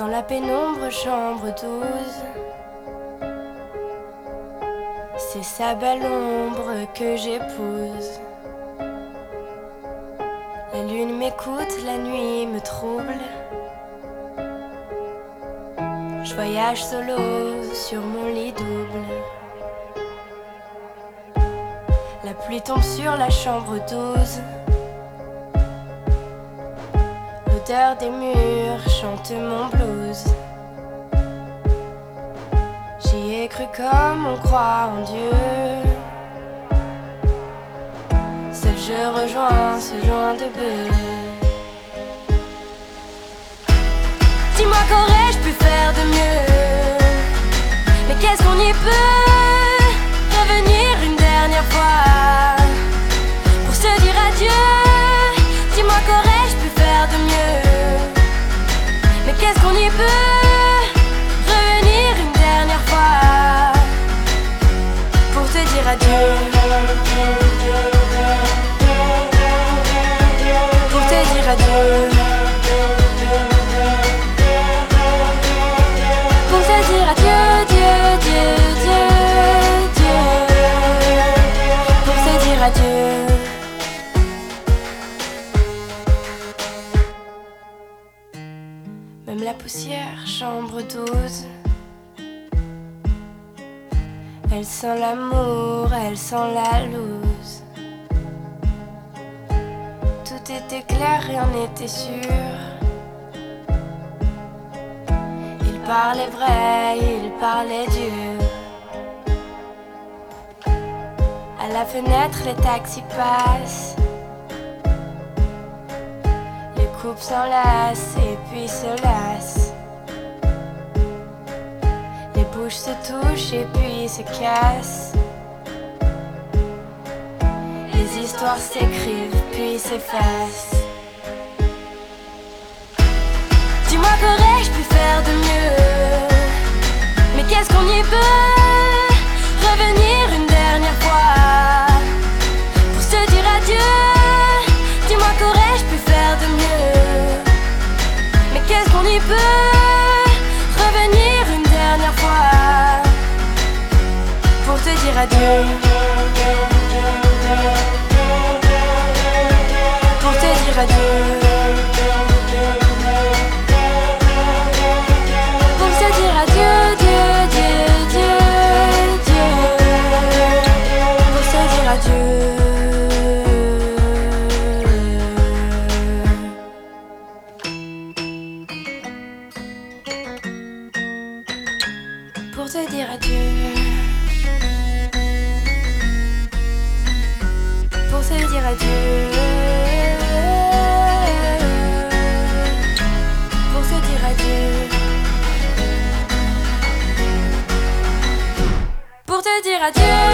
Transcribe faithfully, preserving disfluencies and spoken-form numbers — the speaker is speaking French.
Dans la pénombre chambre douze, c'est sa belle ombre que j'épouse. La lune m'écoute, la nuit me trouble. Je voyage solo sur mon lit double. La pluie tombe sur la chambre douze. L'odeur des murs chante mon blues. J'y ai cru comme on croit en Dieu. Seul je rejoins ce joint de bœuf. Dis-moi qu'aurais-je pu faire de mieux? Mais qu'est-ce qu'on y peut? Revenir une dernière fois pour se dire adieu. Dis-moi qu'aurais-je pu faire de mieux? Mais qu'est-ce qu'on y peut? Revenir une dernière fois pour te dire adieu. Pour te dire adieu. Pour te dire adieu, Dieu, Dieu, Dieu, Dieu. Pour te dire adieu. Même la poussière, chambre douze, elle sent l'amour, elle sent la loose. Tout était clair, rien n'était sûr. Il parlait vrai, il parlait dur. À la fenêtre, les taxis passent. Les couples s'enlacent et puis se lassent. Les bouches se touchent et puis se cassent. Les histoires s'écrivent puis s'effacent. Dis-moi qu'aurais-je pu faire de mieux? Mais qu'est-ce qu'on y peut? Revenir une dernière fois pour se dire adieu. Dis-moi qu'aurais-je pu faire de mieux? Mais qu'est-ce qu'on y peut? Revenir une dernière fois pour te dire adieu. Pour te dire adieu. Pour te dire adieu, Dieu, Dieu, Dieu, Dieu. Pour te dire adieu. Pour te dire adieu. Pour te dire adieu. Pour te dire adieu. Pour te dire adieu.